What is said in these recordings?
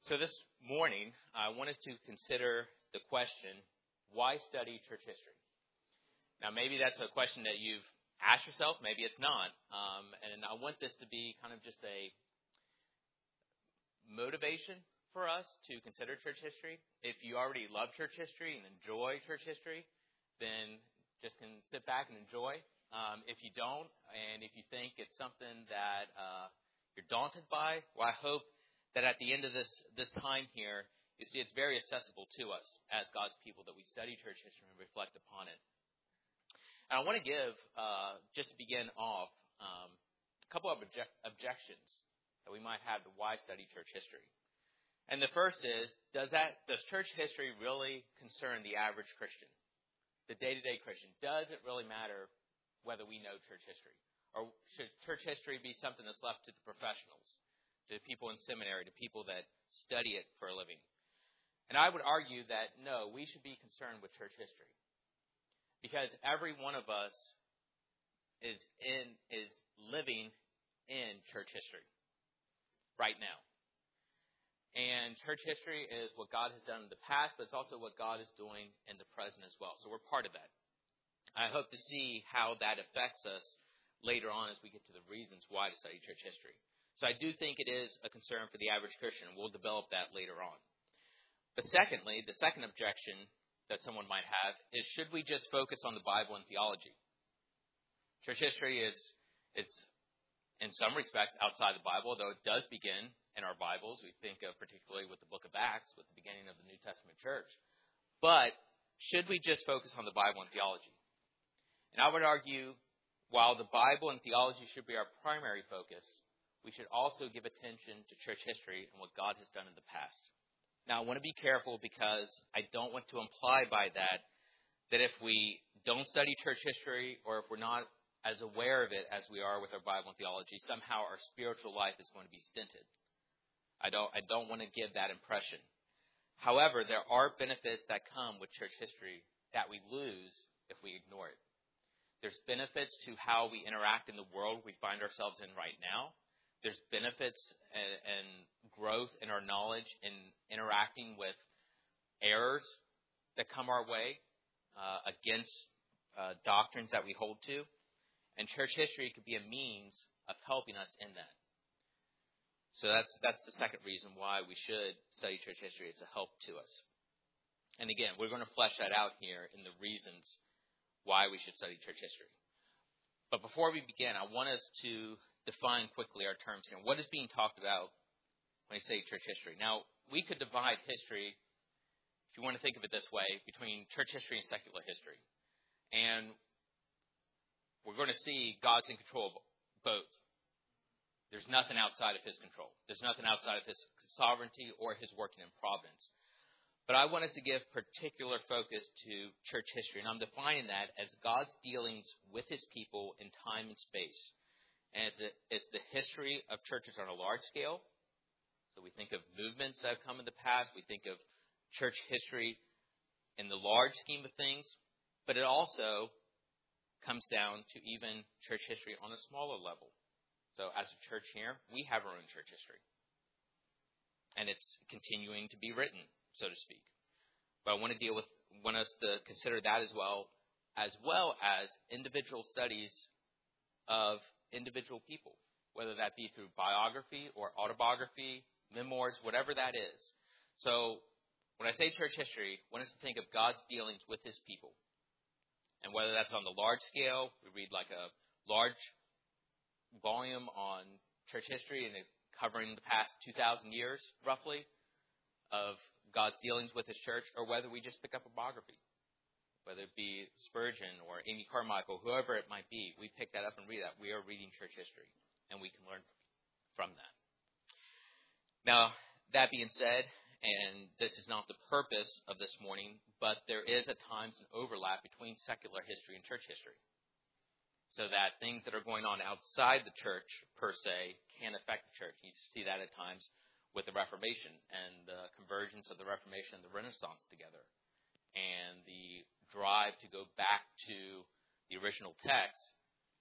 So this morning, I wanted to consider the question, why study church history? Now, maybe that's a question that you've asked yourself, maybe it's not. And I want this to be kind of just a motivation for us to consider church history. If you already love church history and enjoy church history, then just can sit back and enjoy. If you don't, and if you think it's something that you're daunted by, well, I hope that at the end of this time here, you see it's very accessible to us as God's people that we study church history and reflect upon it. And I want to give, just to begin off, a couple of objections that we might have to why study church history. And the first is, does church history really concern the average Christian, the day-to-day Christian? Does it really matter whether we know church history? Or should church history be something that's left to the professionals, to people in seminary, to people that study it for a living? And I would argue that, no, we should be concerned with church history. Because every one of us is living in church history right now. And church history is what God has done in the past, but it's also what God is doing in the present as well. So we're part of that. I hope to see how that affects us later on as we get to the reasons why to study church history. So I do think it is a concern for the average Christian, and we'll develop that later on. But secondly, the second objection that someone might have is, should we just focus on the Bible and theology? Church history is in some respects outside the Bible, though it does begin in our Bibles. We think of particularly with the book of Acts, with the beginning of the New Testament church. But should we just focus on the Bible and theology? And I would argue, while the Bible and theology should be our primary focus, we should also give attention to church history and what God has done in the past. Now, I want to be careful because I don't want to imply by that if we don't study church history or if we're not as aware of it as we are with our Bible and theology, somehow our spiritual life is going to be stinted. I don't want to give that impression. However, there are benefits that come with church history that we lose if we ignore it. There's benefits to how we interact in the world we find ourselves in right now. There's benefits and growth in our knowledge in interacting with errors that come our way against doctrines that we hold to. And church history could be a means of helping us in that. So that's the second reason why we should study church history. It's a help to us. And again, we're going to flesh that out here in the reasons why we should study church history. But before we begin, I want us to define quickly our terms here. What is being talked about when I say church history? Now, we could divide history, if you want to think of it this way, between church history and secular history. And we're going to see God's in control of both. There's nothing outside of his control. There's nothing outside of his sovereignty or his working in providence. But I want us to give particular focus to church history. And I'm defining that as God's dealings with his people in time and space. And it's the history of churches on a large scale. So we think of movements that have come in the past. We think of church history in the large scheme of things. But it also comes down to even church history on a smaller level. So as a church here, we have our own church history. And it's continuing to be written, so to speak. But I want us to consider that as well as individual studies of individual people, whether that be through biography or autobiography, memoirs, whatever that is. So when I say church history, I want us to think of God's dealings with his people. And whether that's on the large scale, we read like a large volume on church history and it's covering the past 2,000 years, roughly, of God's dealings with his church, or whether we just pick up a biography. Whether it be Spurgeon or Amy Carmichael, whoever it might be, we pick that up and read that. We are reading church history, and we can learn from that. Now, that being said, and this is not the purpose of this morning, but there is at times an overlap between secular history and church history. So that things that are going on outside the church, per se, can affect the church. You see that at times with the Reformation and the convergence of the Reformation and the Renaissance together. And the drive to go back to the original text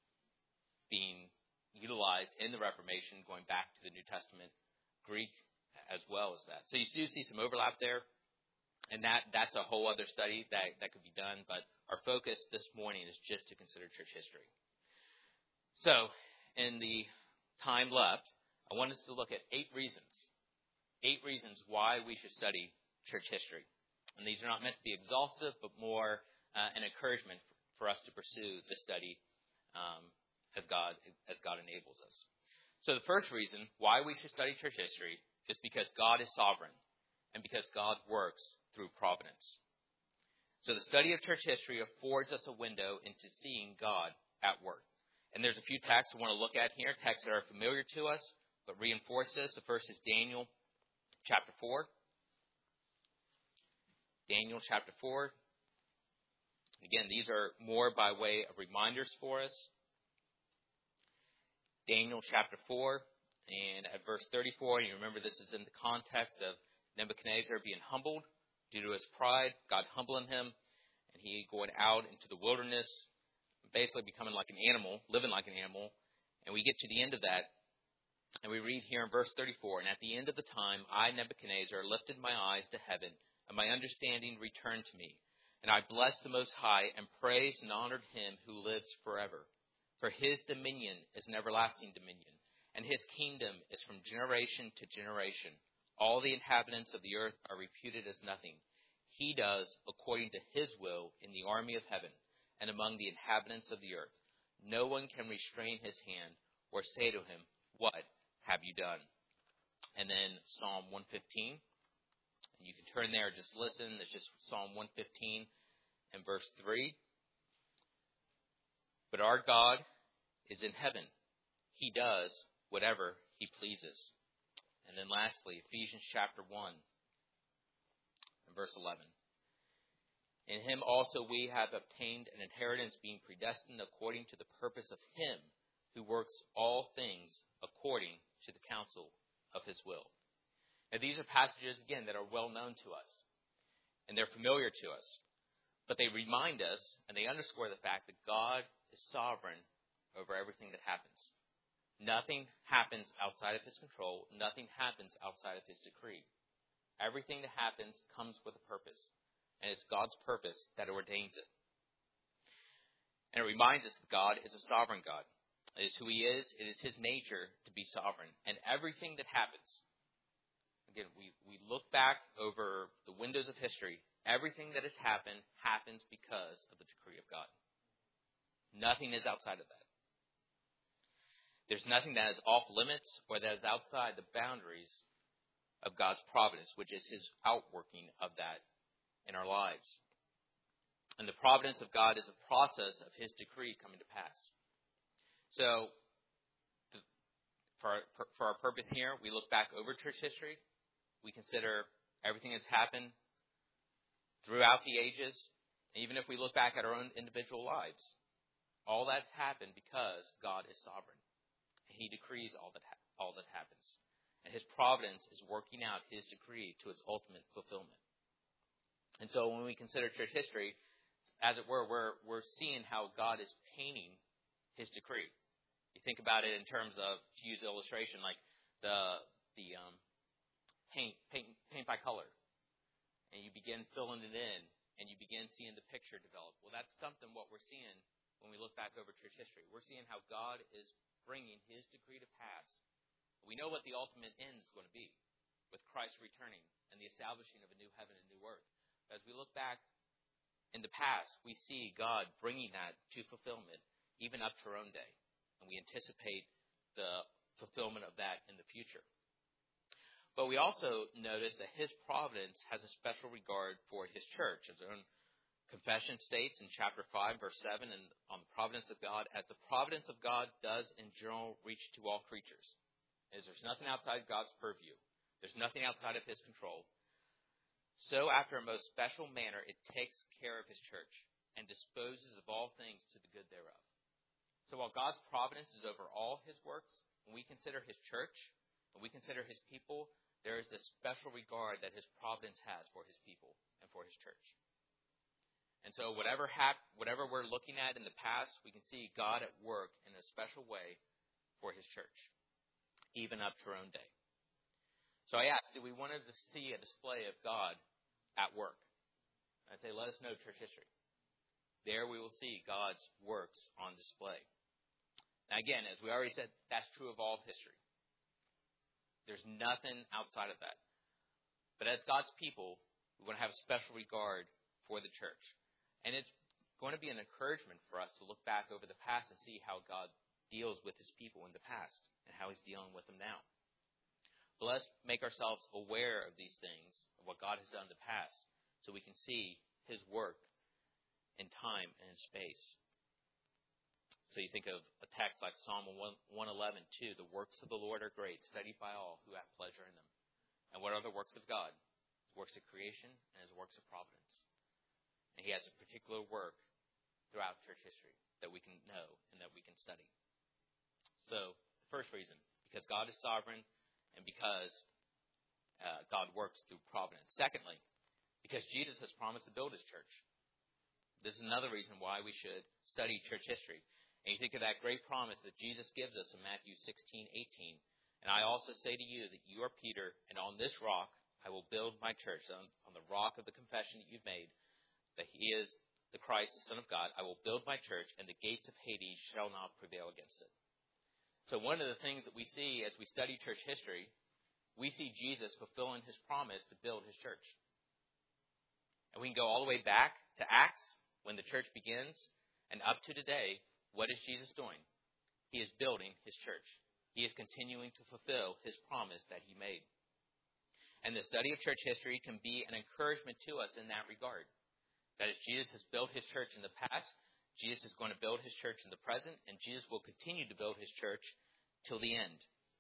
being utilized in the Reformation, going back to the New Testament Greek as well as that. So you do see some overlap there, and that's a whole other study that could be done, but our focus this morning is just to consider church history. So in the time left, I want us to look at 8 reasons why we should study church history. And these are not meant to be exhaustive, but more an encouragement for us to pursue the study as God enables us. So the first reason why we should study church history is because God is sovereign and because God works through providence. So the study of church history affords us a window into seeing God at work. And there's a few texts I want to look at here, texts that are familiar to us but reinforce this. The first is Daniel chapter 4. Daniel chapter 4. Again, these are more by way of reminders for us. Daniel chapter 4, and at verse 34, and you remember this is in the context of Nebuchadnezzar being humbled due to his pride, God humbling him, and he going out into the wilderness, basically becoming like an animal, living like an animal. And we get to the end of that, and we read here in verse 34, and at the end of the time, I, Nebuchadnezzar, lifted my eyes to heaven, and my understanding returned to me. And I blessed the Most High, and praised and honored him who lives forever. For his dominion is an everlasting dominion, and his kingdom is from generation to generation. All the inhabitants of the earth are reputed as nothing. He does according to his will in the army of heaven and among the inhabitants of the earth. No one can restrain his hand or say to him, what have you done? And then Psalm 115. And you can turn there, just listen. It's just Psalm 115 and verse 3. But our God is in heaven. He does whatever he pleases. And then lastly, Ephesians chapter 1 and verse 11. In him also we have obtained an inheritance, being predestined according to the purpose of him who works all things according to the counsel of his will. Now these are passages, again, that are well known to us, and they're familiar to us. But they remind us, and they underscore the fact that God is sovereign over everything that happens. Nothing happens outside of his control. Nothing happens outside of his decree. Everything that happens comes with a purpose, and it's God's purpose that ordains it. And it reminds us that God is a sovereign God. It is who he is. It is his nature to be sovereign. And everything that happens, again, we look back over the windows of history. Everything that has happened happens because of the decree of God. Nothing is outside of that. There's nothing that is off limits or that is outside the boundaries of God's providence, which is his outworking of that in our lives. And the providence of God is a process of his decree coming to pass. So, for our purpose here, we look back over church history. We consider everything that's happened throughout the ages. And even if we look back at our own individual lives, all that's happened because God is sovereign. And he decrees all that happens. And his providence is working out his decree to its ultimate fulfillment. And so when we consider church history, as it were, we're seeing how God is painting his decree. You think about it in terms of, to use an illustration, like the paint by color. And you begin filling it in, and you begin seeing the picture develop. Well, that's something what we're seeing when we look back over church history. We're seeing how God is bringing his decree to pass. We know what the ultimate end is going to be, with Christ returning and the establishing of a new heaven and new earth. As we look back in the past, we see God bringing that to fulfillment, even up to our own day. And we anticipate the fulfillment of that in the future. But we also notice that his providence has a special regard for his church. As our own confession states in chapter 5, verse 7, and on the providence of God, as the providence of God does in general reach to all creatures. As there's nothing outside God's purview. There's nothing outside of his control. So after a most special manner, it takes care of his church and disposes of all things to the good thereof. So while God's providence is over all his works, when we consider his church, when we consider his people, there is this special regard that his providence has for his people and for his church. And so whatever we're looking at in the past, we can see God at work in a special way for his church, even up to our own day. So I asked, do we want to see a display of God at work? I say, let us know church history. There we will see God's works on display. Now again, as we already said, that's true of all history. There's nothing outside of that. But as God's people, we want to have a special regard for the church. And it's going to be an encouragement for us to look back over the past and see how God deals with his people in the past and how he's dealing with them now. But let's make ourselves aware of these things, of what God has done in the past, so we can see his work in time and in space. So you think of a text like Psalm 111:2, the works of the Lord are great, studied by all who have pleasure in them. And what are the works of God? His works of creation and his works of providence. And he has a particular work throughout church history that we can know and that we can study. So, the first reason, because God is sovereign and because God works through providence. Secondly, because Jesus has promised to build his church. This is another reason why we should study church history. And you think of that great promise that Jesus gives us in Matthew 16:18. And I also say to you that you are Peter, and on this rock I will build my church. On the rock of the confession that you've made, that he is the Christ, the Son of God, I will build my church, and the gates of Hades shall not prevail against it. So one of the things that we see as we study church history, we see Jesus fulfilling his promise to build his church. And we can go all the way back to Acts, when the church begins, and up to today. What is Jesus doing? He is building his church. He is continuing to fulfill his promise that he made. And the study of church history can be an encouragement to us in that regard. That as Jesus has built his church in the past, Jesus is going to build his church in the present, and Jesus will continue to build his church till the end.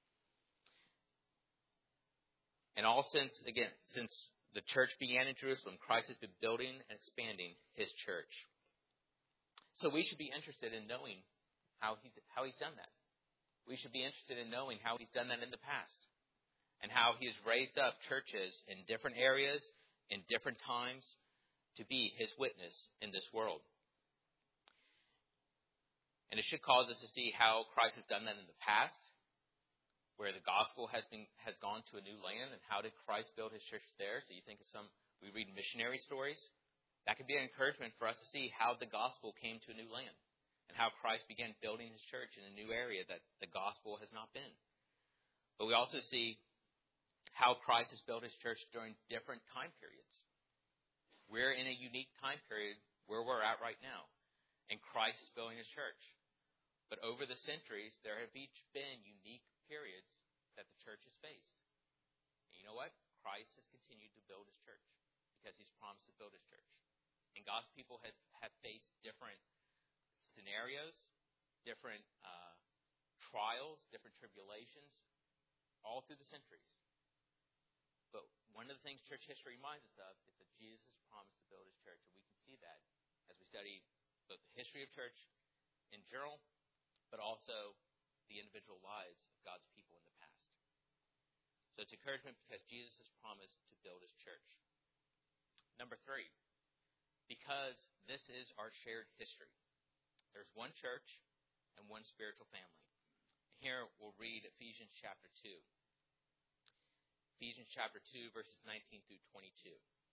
And all since the church began in Jerusalem, Christ has been building and expanding his church. So we should be interested in knowing how he's done that. We should be interested in knowing how he's done that in the past and how he has raised up churches in different areas, in different times, to be his witness in this world. And it should cause us to see how Christ has done that in the past, where the gospel has gone to a new land, and how did Christ build his church there. So you think of we read missionary stories. That could be an encouragement for us to see how the gospel came to a new land and how Christ began building his church in a new area that the gospel has not been. But we also see how Christ has built his church during different time periods. We're in a unique time period where we're at right now, and Christ is building his church. But over the centuries, there have each been unique periods that the church has faced. And you know what? Christ has continued to build his church because he's promised to build his church. And God's people have faced different scenarios, different trials, different tribulations, all through the centuries. But one of the things church history reminds us of is that Jesus promised to build his church. And we can see that as we study both the history of church in general, but also the individual lives of God's people in the past. So it's encouragement because Jesus has promised to build his church. Number 3, because this is our shared history. There's one church and one spiritual family. Here we'll read Ephesians chapter 2. Ephesians chapter 2, verses 19 through 22.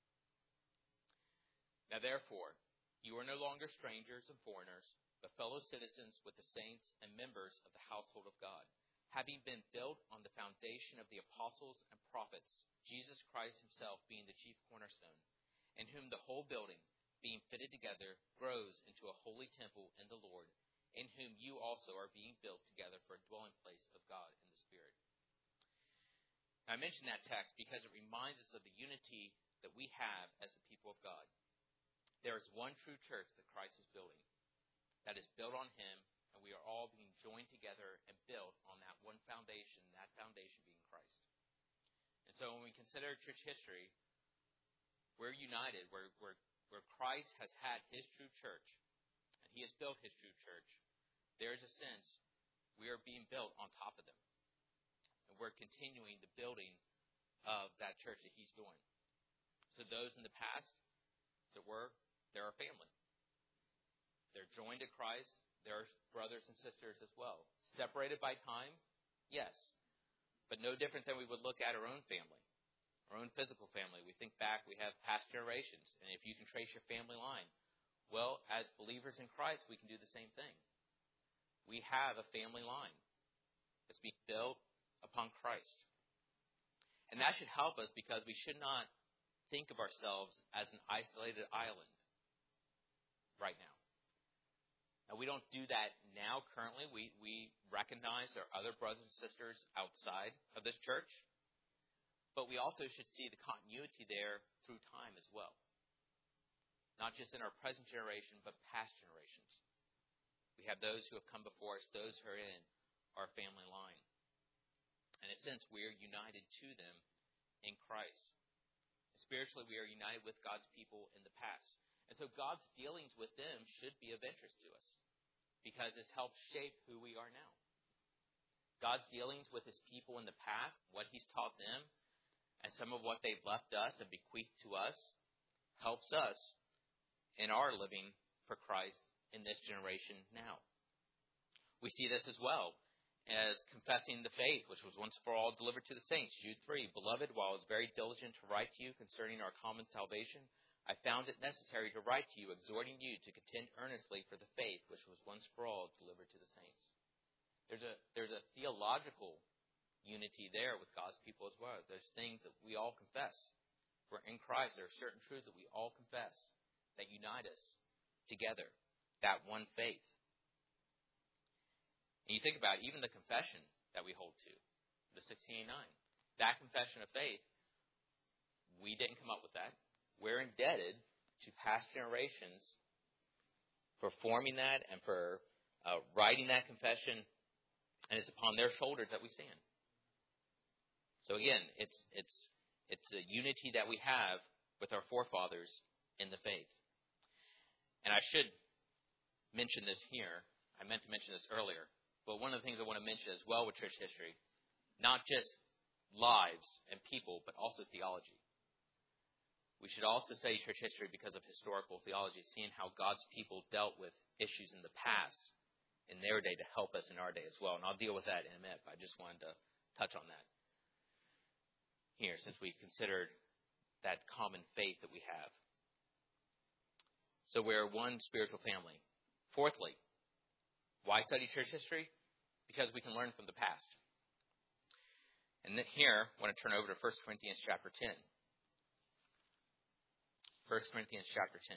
Now therefore, you are no longer strangers and foreigners, but fellow citizens with the saints and members of the household of God, having been built on the foundation of the apostles and prophets, Jesus Christ himself being the chief cornerstone, in whom the whole building, being fitted together, grows into a holy temple in the Lord, in whom you also are being built together for a dwelling place of God in the Spirit. Now, I mention that text because it reminds us of the unity that we have as the people of God. There is one true church that Christ is building, that is built on him, and we are all being joined together and built on that one foundation, that foundation being Christ. And so when we consider church history, we're united, where Christ has had his true church, and he has built his true church, there is a sense we are being built on top of them. And we're continuing the building of that church that he's doing. So those in the past, they're a family. They're joined to Christ. They're brothers and sisters as well. Separated by time, yes. But no different than we would look at our own family, our own physical family. We think back, we have past generations, and if you can trace your family line, well, as believers in Christ, we can do the same thing. We have a family line that's being built upon Christ. And that should help us because we should not think of ourselves as an isolated island right now. Now, we don't do that now currently. We recognize there are other brothers and sisters outside of this church. But we also should see the continuity there through time as well. Not just in our present generation, but past generations. We have those who have come before us, those who are in our family line. In a sense, we are united to them in Christ. Spiritually, we are united with God's people in the past. And so God's dealings with them should be of interest to us because it's helped shape who we are now. God's dealings with his people in the past, what he's taught them, and some of what they've left us and bequeathed to us, helps us in our living for Christ in this generation now. We see this as well as confessing the faith, which was once for all delivered to the saints. Jude 3, Beloved, while I was very diligent to write to you concerning our common salvation, I found it necessary to write to you, exhorting you to contend earnestly for the faith which was once for all delivered to the saints. There's a theological unity there with God's people as well. There's things that we all confess. We're in Christ. There are certain truths that we all confess that unite us together, that one faith. And you think about it, even the confession that we hold to, the 1689, that confession of faith, we didn't come up with that. We're indebted to past generations for forming that and for writing that confession, and it's upon their shoulders that we stand. So again, it's a unity that we have with our forefathers in the faith. And I should mention this here. I meant to mention this earlier. But one of the things I want to mention as well with church history, not just lives and people, but also theology. We should also study church history because of historical theology, seeing how God's people dealt with issues in the past in their day to help us in our day as well. And I'll deal with that in a minute, but I just wanted to touch on that here since we've considered that common faith that we have. So we're one spiritual family. Fourthly, why study church history? Because we can learn from the past. And then here, I want to turn over to 1 Corinthians chapter 10. 1 Corinthians chapter 10.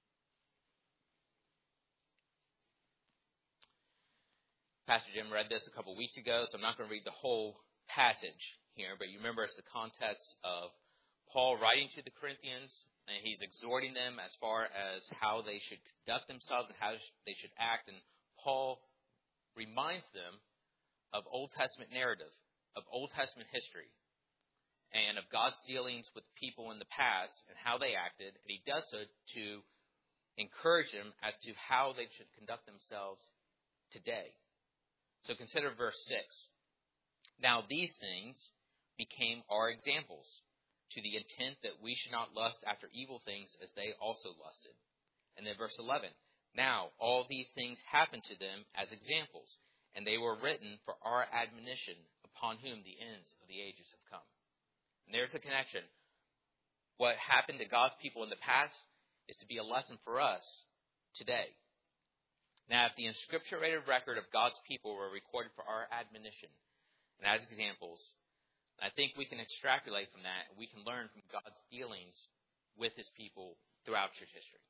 Pastor Jim read this a couple weeks ago, so I'm not going to read the whole passage here, but you remember it's the context of Paul writing to the Corinthians, and he's exhorting them as far as how they should conduct themselves and how they should act. And Paul reminds them of Old Testament narrative, of Old Testament history, and of God's dealings with people in the past and how they acted. And he does so to encourage them as to how they should conduct themselves today. So consider verse 6. Now these things became our examples, to the intent that we should not lust after evil things as they also lusted. And then verse 11. Now all these things happened to them as examples, and they were written for our admonition, upon whom the ends of the ages have come. And there's the connection. What happened to God's people in the past is to be a lesson for us today. Now, if the inscripturated record of God's people were recorded for our admonition and as examples, I think we can extrapolate from that, and we can learn from God's dealings with his people throughout church history.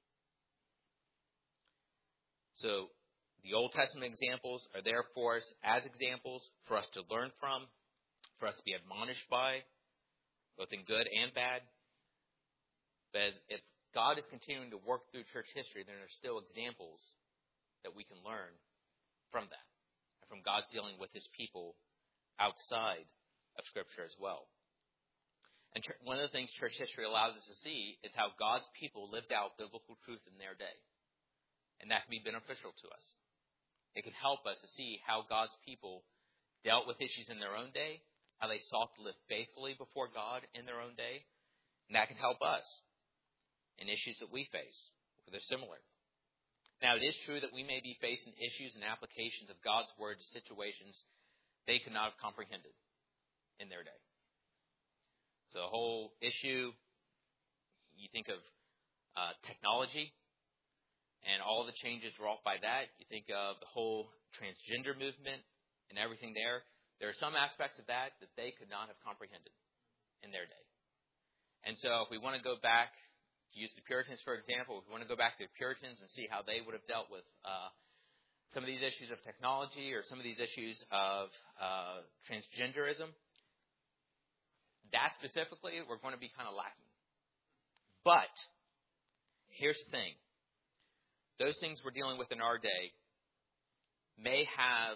So, the Old Testament examples are there for us as examples for us to learn from, for us to be admonished by, both in good and bad. But if God is continuing to work through church history, then there's still examples that we can learn from that, and from God's dealing with his people outside of Scripture as well. And one of the things church history allows us to see is how God's people lived out biblical truth in their day. And that can be beneficial to us. It can help us to see how God's people dealt with issues in their own day, how they sought to live faithfully before God in their own day. And that can help us in issues that we face, where they're similar. Now, it is true that we may be facing issues and applications of God's Word to situations they could not have comprehended in whole issue, you think of technology and all the changes wrought by that. You think of the whole transgender movement and everything there. There are some aspects of that they could not have comprehended in their day. And so if we want to go back, to use the Puritans, for example, if we want to go back to the Puritans and see how they would have dealt with some of these issues of technology or some of these issues of transgenderism, that specifically, we're going to be kind of lacking. But here's the thing. Those things we're dealing with in our day may have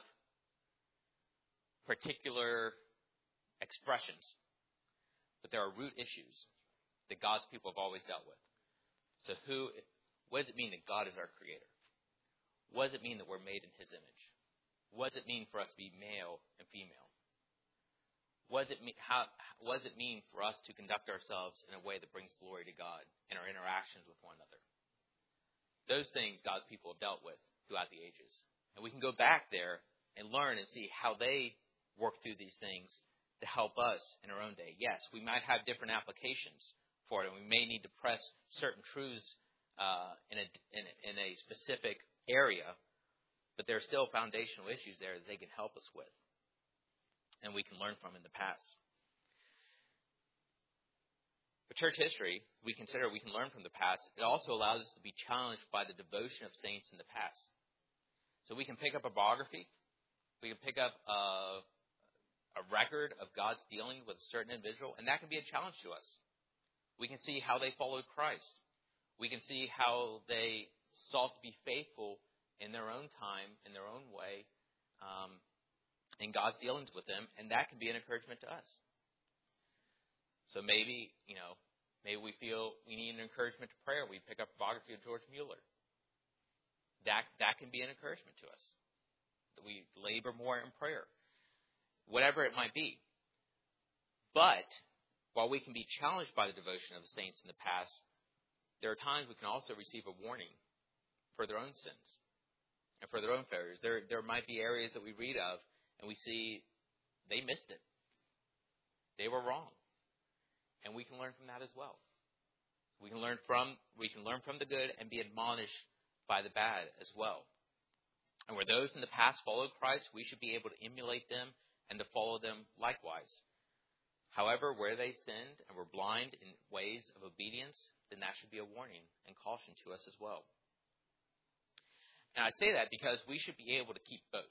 particular expressions, but there are root issues that God's people have always dealt with. So what does it mean that God is our creator? What does it mean that we're made in his image? What does it mean for us to be male and female? What does it mean for us to conduct ourselves in a way that brings glory to God in our interactions with one another? Those things God's people have dealt with throughout the ages. And we can go back there and learn and see how they work through these things to help us in our own day. Yes, we might have different applications for it, and we may need to press certain truths in a specific area, but there are still foundational issues there that they can help us with, and we can learn from in the past. But church history, we consider we can learn from the past. It also allows us to be challenged by the devotion of saints in the past. So we can pick up a biography. We can pick up a record of God's dealing with a certain individual, and that can be a challenge to us. We can see how they followed Christ. We can see how they sought to be faithful in their own time, in their own way, in God's dealings with them, and that can be an encouragement to us. So maybe we feel we need an encouragement to prayer. We pick up a biography of George Mueller. That can be an encouragement to us. That we labor more in prayer. Whatever it might be. But while we can be challenged by the devotion of the saints in the past, there are times we can also receive a warning for their own sins and for their own failures. There might be areas that we read of and we see they missed it. They were wrong. And we can learn from that as well. We can learn from the good and be admonished by the bad as well. And where those in the past followed Christ, we should be able to emulate them and to follow them likewise. However, where they sinned and were blind in ways of obedience, then that should be a warning and caution to us as well. And I say that because we should be able to keep both.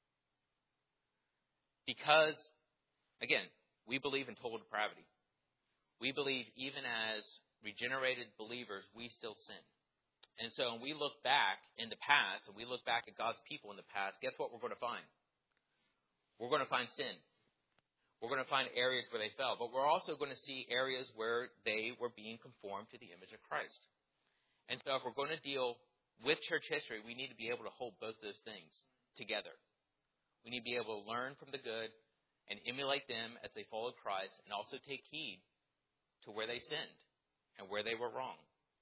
Because, again, we believe in total depravity. We believe even as regenerated believers, we still sin. And so when we look back in the past, and we look back at God's people in the past, guess what we're going to find? We're going to find sin. We're going to find areas where they fell. But we're also going to see areas where they were being conformed to the image of Christ. And so if we're going to deal with church history, we need to be able to hold both those things together. We need to be able to learn from the good and emulate them as they followed Christ, and also take heed to where they sinned and where they were wrong.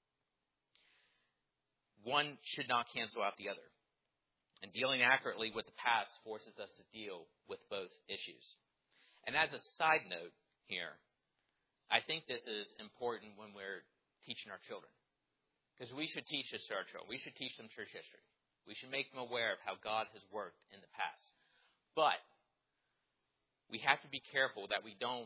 One should not cancel out the other. And dealing accurately with the past forces us to deal with both issues. And as a side note here, I think this is important when we're teaching our children. Because we should teach this to our children. We should teach them church history. We should make them aware of how God has worked in the past. But we have to be careful that we don't,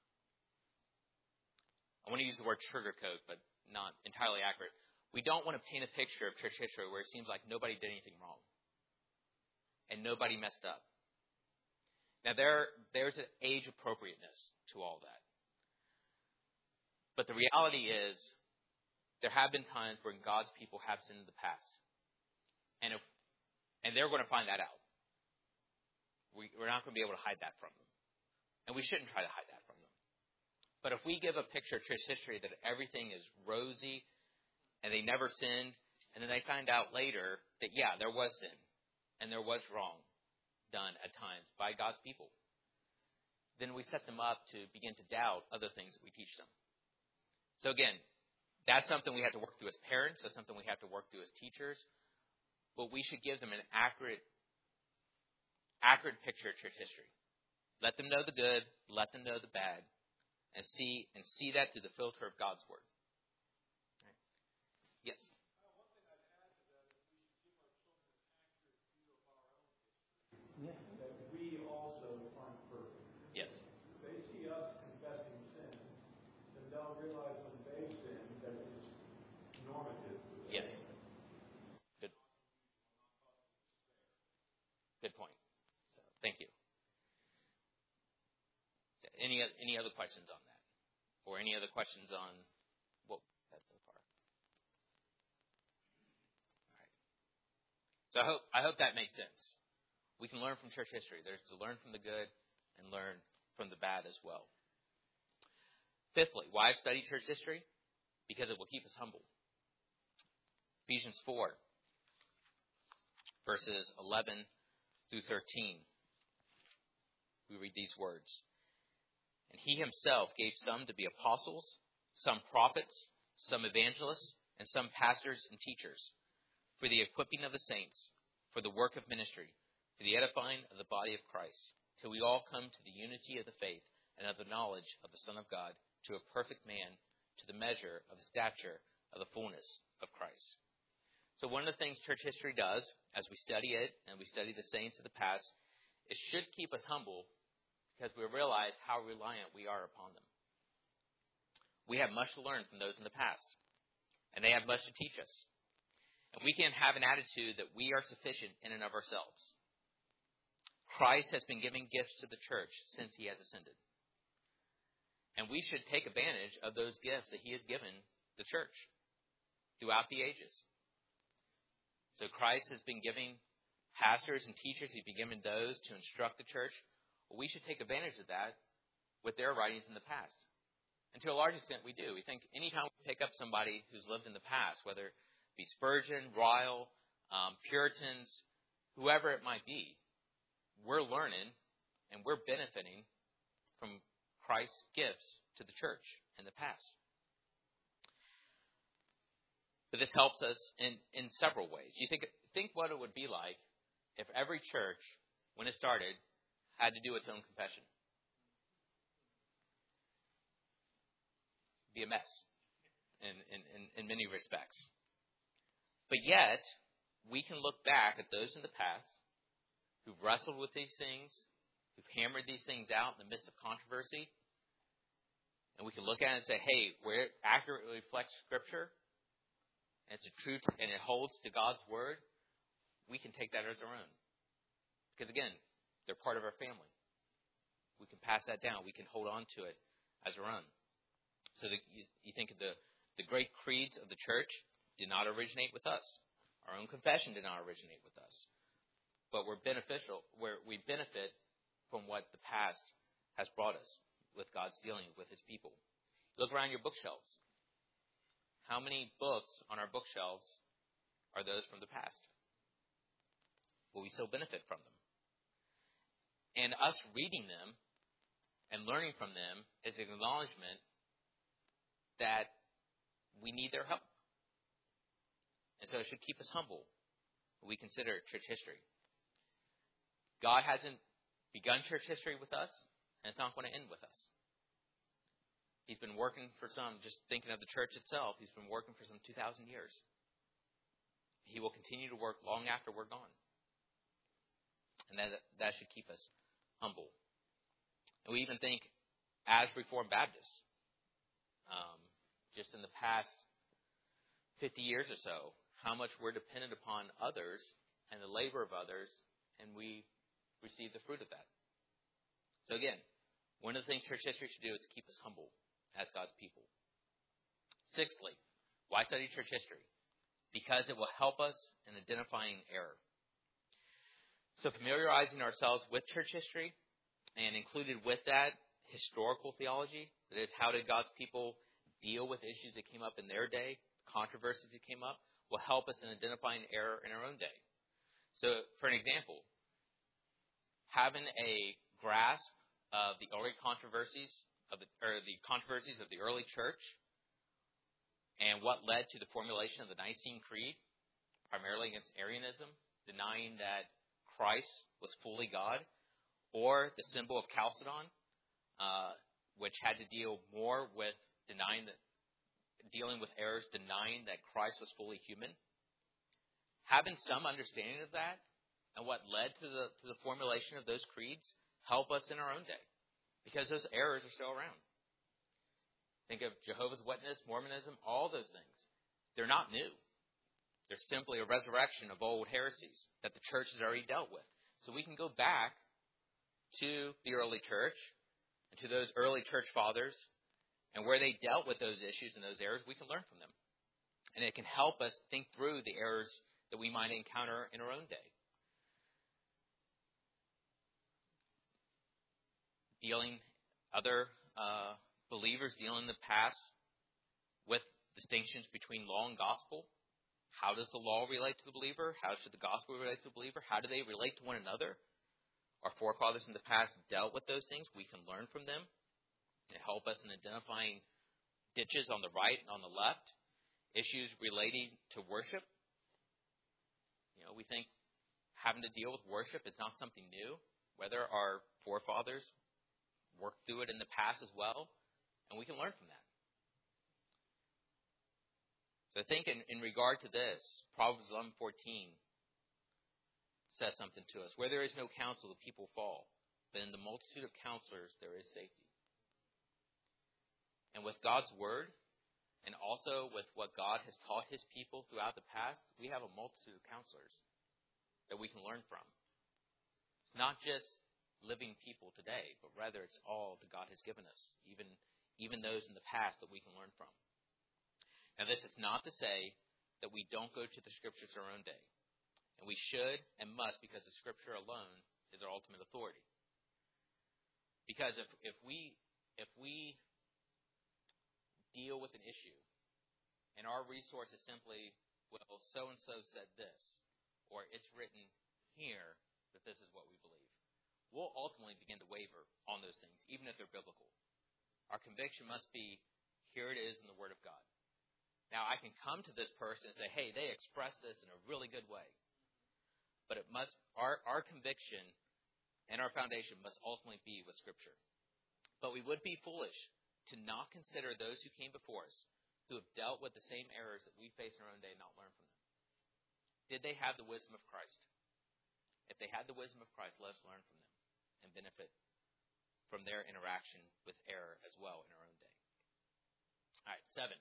I want to use the word sugarcoat, but not entirely accurate. We don't want to paint a picture of church history where it seems like nobody did anything wrong. And nobody messed up. Now, there's an age appropriateness to all that. But the reality is, there have been times when God's people have sinned in the past. And they're going to find that out. We're not going to be able to hide that from them. And we shouldn't try to hide that from them. But if we give a picture of church history that everything is rosy and they never sinned, and then they find out later that, yeah, there was sin and there was wrong done at times by God's people, then we set them up to begin to doubt other things that we teach them. So again, that's something we have to work through as parents. That's something we have to work through as teachers. But we should give them an accurate picture of church history. Let them know the good. Let them know the bad. and see that through the filter of God's Word. Right. Yes. Yeah. That we also aren't perfect. Yes. They see us confessing sin, and they'll realize when they sin that it's normative. Yes. Good point. So, thank you. Any other questions on that, or any other questions on what we've had so far? All right. So I hope that makes sense. We can learn from church history. There's to learn from the good and learn from the bad as well. Fifthly, why study church history? Because it will keep us humble. Ephesians 4, verses 11 through 13. We read these words. And he himself gave some to be apostles, some prophets, some evangelists, and some pastors and teachers, for the equipping of the saints, for the work of ministry, for the edifying of the body of Christ, till we all come to the unity of the faith and of the knowledge of the Son of God, to a perfect man, to the measure of the stature of the fullness of Christ. So one of the things church history does, as we study it and we study the saints of the past, it should keep us humble because we realize how reliant we are upon them. We have much to learn from those in the past, and they have much to teach us. And we can have an attitude that we are sufficient in and of ourselves. Christ has been giving gifts to the church since he has ascended. And we should take advantage of those gifts that he has given the church throughout the ages. So Christ has been giving pastors and teachers, he's been giving those to instruct the church. Well, we should take advantage of that with their writings in the past. And to a large extent, we do. We think anytime we pick up somebody who's lived in the past, whether it be Spurgeon, Ryle, Puritans, whoever it might be, we're learning and we're benefiting from Christ's gifts to the church in the past. But this helps us in several ways. You think what it would be like if every church, when it started, had to do its own confession. It'd be a mess in many respects. But yet, we can look back at those in the past who've wrestled with these things, who've hammered these things out in the midst of controversy, and we can look at it and say, hey, where it accurately reflects Scripture, and it's a truth, and it holds to God's Word, we can take that as our own. Because again, they're part of our family. We can pass that down. We can hold on to it as our own. So you think of the great creeds of the church did not originate with us. Our own confession did not originate with us. But we're beneficial, where we benefit from what the past has brought us with God's dealing with his people. Look around your bookshelves. How many books on our bookshelves are those from the past? Will we still benefit from them? And us reading them and learning from them is an acknowledgement that we need their help. And so it should keep us humble when we consider church history. God hasn't begun church history with us, and it's not going to end with us. He's been working for some, just thinking of the church itself, he's been working for some 2,000 years. He will continue to work long after we're gone. And that should keep us humble. And we even think, as Reformed Baptists, just in the past 50 years or so, how much we're dependent upon others and the labor of others, and we receive the fruit of that. So again, one of the things church history should do is to keep us humble as God's people. Sixthly, why study church history? Because it will help us in identifying error. So familiarizing ourselves with church history, and included with that, historical theology, that is, how did God's people deal with issues that came up in their day, controversies that came up, will help us in identifying error in our own day. So, for an example, having a grasp of the early controversies of the early church and what led to the formulation of the Nicene Creed, primarily against Arianism, denying that Christ was fully God, or the symbol of Chalcedon, which had to deal more with dealing with errors, denying that Christ was fully human. Having some understanding of that and what led to the formulation of those creeds help us in our own day, because those errors are still around. Think of Jehovah's Witness, Mormonism, all those things. They're not new. They're simply a resurrection of old heresies that the church has already dealt with. So we can go back to the early church and to those early church fathers, and where they dealt with those issues and those errors, we can learn from them. And it can help us think through the errors that we might encounter in our own day. Other believers dealing in the past with distinctions between law and gospel. How does the law relate to the believer? How should the gospel relate to the believer? How do they relate to one another? Our forefathers in the past dealt with those things. We can learn from them and help us in identifying ditches on the right and on the left, issues relating to worship. We think having to deal with worship is not something new, whether our forefathers worked through it in the past as well, and we can learn from that. So I think in regard to this, Proverbs 11:14 says something to us. Where there is no counsel, the people fall, but in the multitude of counselors there is safety. And with God's word, and also with what God has taught his people throughout the past, we have a multitude of counselors that we can learn from. It's not just living people today, but rather it's all that God has given us, even those in the past that we can learn from. Now, this is not to say that we don't go to the Scriptures our own day. And we should and must, because the Scripture alone is our ultimate authority. Because if we deal with an issue, and our resource is simply, well, so-and-so said this, or it's written here that this is what we believe, we'll ultimately begin to waver on those things, even if they're biblical. Our conviction must be, here it is in the Word of God. Now, I can come to this person and say, hey, they expressed this in a really good way. But it must, our conviction and our foundation must ultimately be with Scripture. But we would be foolish to not consider those who came before us, who have dealt with the same errors that we face in our own day, and not learn from them. Did they have the wisdom of Christ? If they had the wisdom of Christ, let us learn from them and benefit from their interaction with error as well in our own day. All right, 7.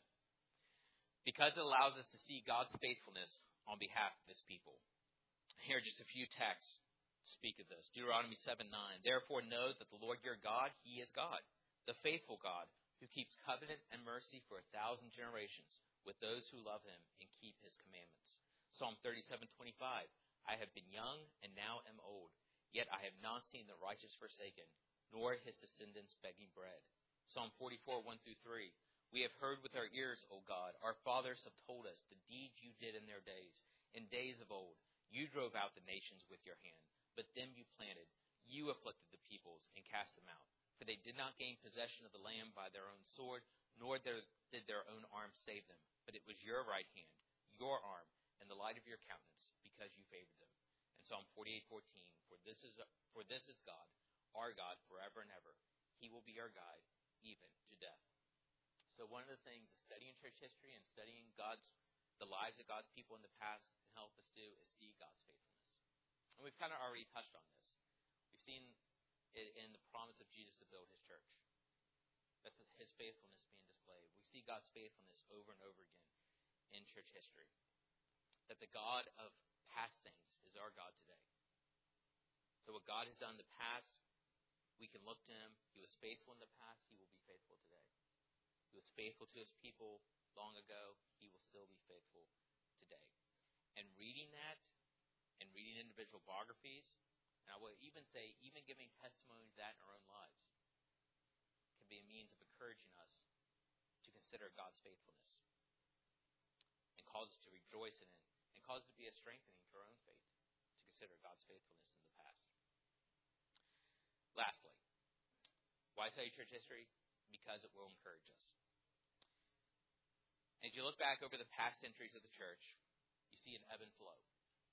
Because it allows us to see God's faithfulness on behalf of his people. Here are just a few texts to speak of this. Deuteronomy 7:9. Therefore know that the Lord your God, he is God, the faithful God, who keeps covenant and mercy for 1,000 generations with those who love him and keep his commandments. Psalm 37:25. I have been young and now am old, yet I have not seen the righteous forsaken, nor his descendants begging bread. Psalm 44:1-3. We have heard with our ears, O God. Our fathers have told us the deeds you did in their days. In days of old, you drove out the nations with your hand, but them you planted. You afflicted the peoples and cast them out. For they did not gain possession of the land by their own sword, nor did their own arm save them. But it was your right hand, your arm, and the light of your countenance, because you favored them. And Psalm 48:14. For this is God, our God, forever and ever. He will be our guide, even to death. So one of the things of studying church history and studying the lives of God's people in the past can help us do is see God's faithfulness. And we've kind of already touched on this. We've seen it in the promise of Jesus to build his church. That's his faithfulness being displayed. We see God's faithfulness over and over again in church history. That the God of past saints is our God today. So what God has done in the past, we can look to him. He was faithful in the past. He will be faithful today. He was faithful to his people long ago. He will still be faithful today. And reading that and reading individual biographies, and I will even say, even giving testimony to that in our own lives, can be a means of encouraging us to consider God's faithfulness and cause us to rejoice in it and cause it to be a strengthening to our own faith to consider God's faithfulness in the past. Lastly, why study church history? Because it will encourage us. As you look back over the past centuries of the church, you see an ebb and flow.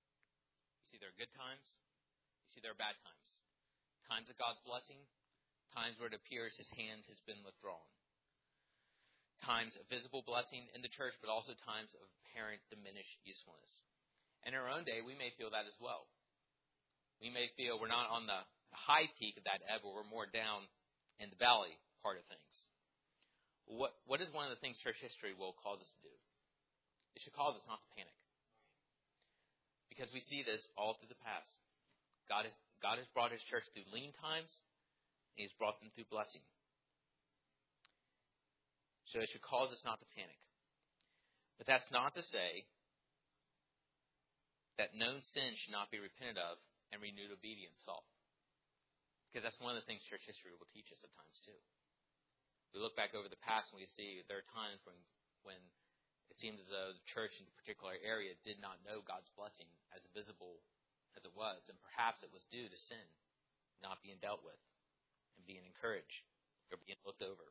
You see there are good times. You see there are bad times. Times of God's blessing, times where it appears his hand has been withdrawn. Times of visible blessing in the church, but also times of apparent diminished usefulness. In our own day, we may feel that as well. We may feel we're not on the high peak of that ebb, but we're more down in the valley part of things. What is one of the things church history will cause us to do? It should cause us not to panic. Because we see this all through the past. God has brought his church through lean times, and he's brought them through blessing. So it should cause us not to panic. But that's not to say that known sin should not be repented of and renewed obedience sought. Because that's one of the things church history will teach us at times too. We look back over the past and we see there are times when it seems as though the church in a particular area did not know God's blessing as visible as it was. And perhaps it was due to sin not being dealt with and being encouraged or being looked over.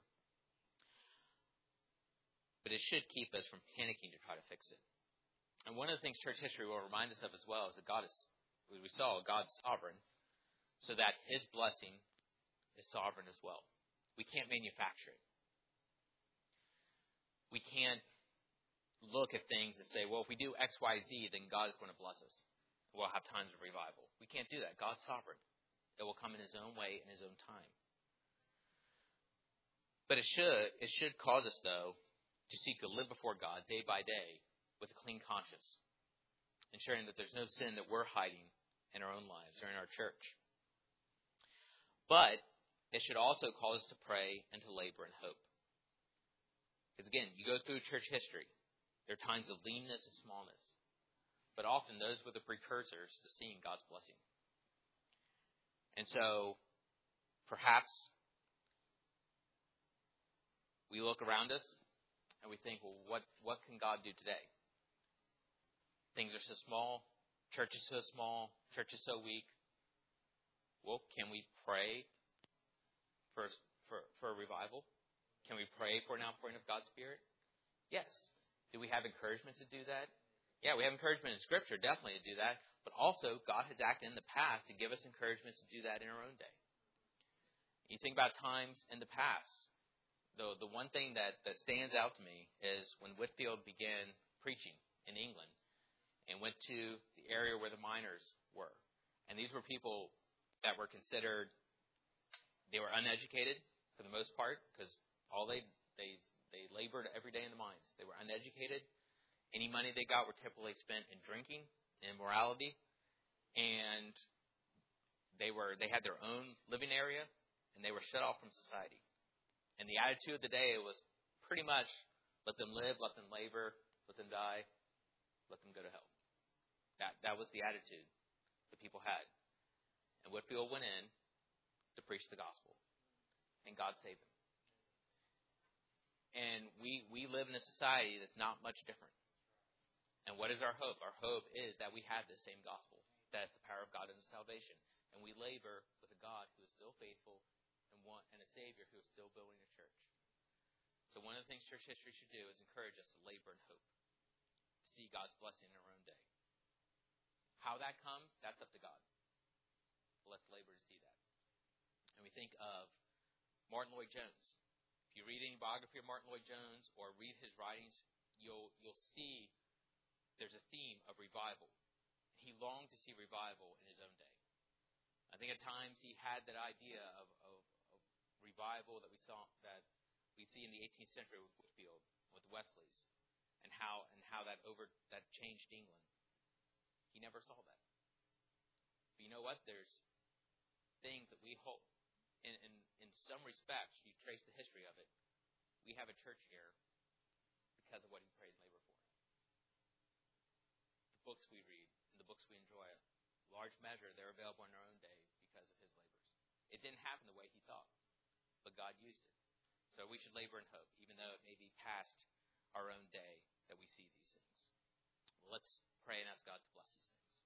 But it should keep us from panicking to try to fix it. And one of the things church history will remind us of as well is that God is, as we saw, God's sovereign, so that his blessing is sovereign as well. We can't manufacture it. We can't look at things and say, well, if we do X, Y, Z, then God is going to bless us. We'll have times of revival. We can't do that. God's sovereign. It will come in his own way, in his own time. But it should cause us, though, to seek to live before God day by day with a clean conscience, ensuring that there's no sin that we're hiding in our own lives or in our church. But it should also cause us to pray and to labor in hope. Because again, you go through church history, there are times of leanness and smallness, but often those were the precursors to seeing God's blessing. And so, perhaps we look around us and we think, well, what can God do today? Things are so small. Church is so small. Church is so weak. Well, can we pray for a revival? Can we pray for an outpouring of God's Spirit? Yes. Do we have encouragement to do that? Yeah, we have encouragement in Scripture, definitely to do that. But also, God has acted in the past to give us encouragement to do that in our own day. You think about times in the past. The one thing that stands out to me is when Whitefield began preaching in England and went to the area where the miners were. And these were people that were considered, they were uneducated for the most part, because all they labored every day in the mines. They were uneducated. Any money they got were typically spent in drinking and immorality. And they had their own living area, and they were shut off from society. And the attitude of the day was pretty much, let them live, let them labor, let them die, let them go to hell. That was the attitude that people had. And Whitefield went in to preach the gospel. And God saved them. And we live in a society that's not much different. And what is our hope? Our hope is that we have the same gospel. That is the power of God unto salvation. And we labor with a God who is still faithful and a Savior who is still building a church. So one of the things church history should do is encourage us to labor in hope, to see God's blessing in our own day. How that comes, that's up to God. But let's labor to see that. And we think of Martin Lloyd-Jones. If you read any biography of Martin Lloyd-Jones or read his writings, you'll see there's a theme of revival. He longed to see revival in his own day. I think at times he had that idea of revival that we see in the 18th century with Whitefield, with Wesley's, and how that changed England. He never saw that. But you know what? There's things that we hold in some respects. You trace the history of it. We have a church here because of what he prayed and labored for. The books we read and the books we enjoy, large measure, they're available in our own day because of his labors. It didn't happen the way he thought, but God used it. So we should labor in hope, even though it may be past our own day that we see these things. Well, let's pray and ask God to bless these things.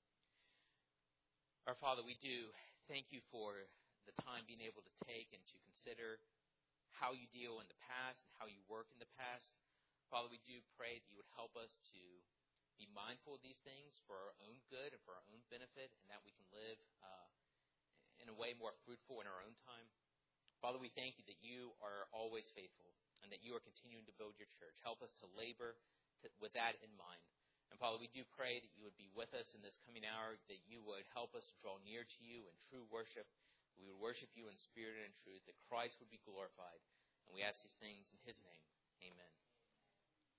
Our Father, we do thank you for the time being able to take and to consider how you deal in the past and how you work in the past. Father, we do pray that you would help us to be mindful of these things for our own good and for our own benefit, and that we can live in a way more fruitful in our own time. Father, we thank you that you are always faithful and that you are continuing to build your church. Help us to labor with that in mind. And Father, we do pray that you would be with us in this coming hour, that you would help us draw near to you in true worship. We would worship you in spirit and in truth, that Christ would be glorified. And we ask these things in his name. Amen.